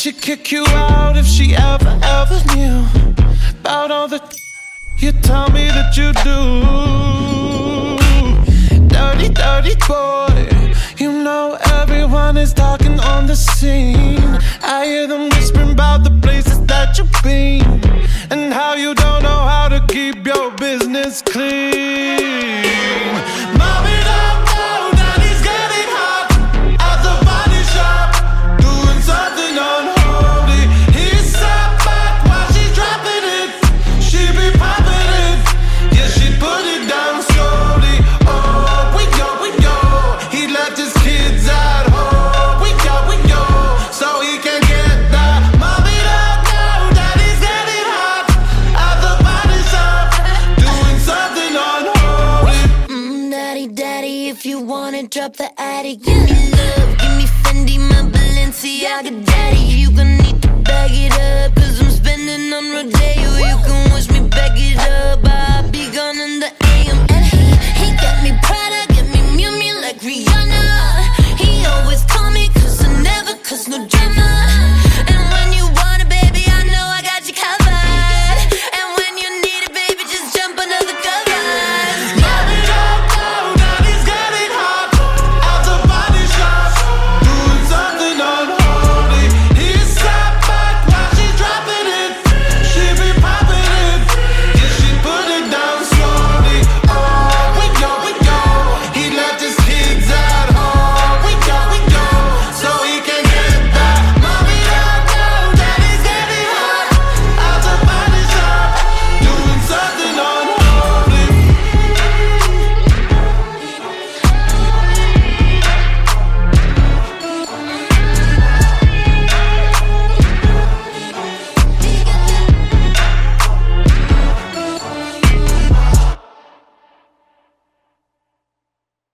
she'd kick you out if she ever knew about all the you tell me that you do. Dirty, dirty boy. You know everyone is talking on the scene. I hear them whispering about the places that you've been and how you don't know how to keep your business clean. Mom it up now, daddy's getting hot at the body shop, doing something unholy. He sat back while she's dropping it. She be popping it, yeah, she put it down slowly. Oh, we go, he left his kids at home. We go, so he can get that. Mom it up now, daddy's getting hot at the body shop, doing something unholy. Daddy, if you wanna drop the attic, give me love, give me Fendi, my Balenciaga daddy. You gon' need to bag it up, 'cause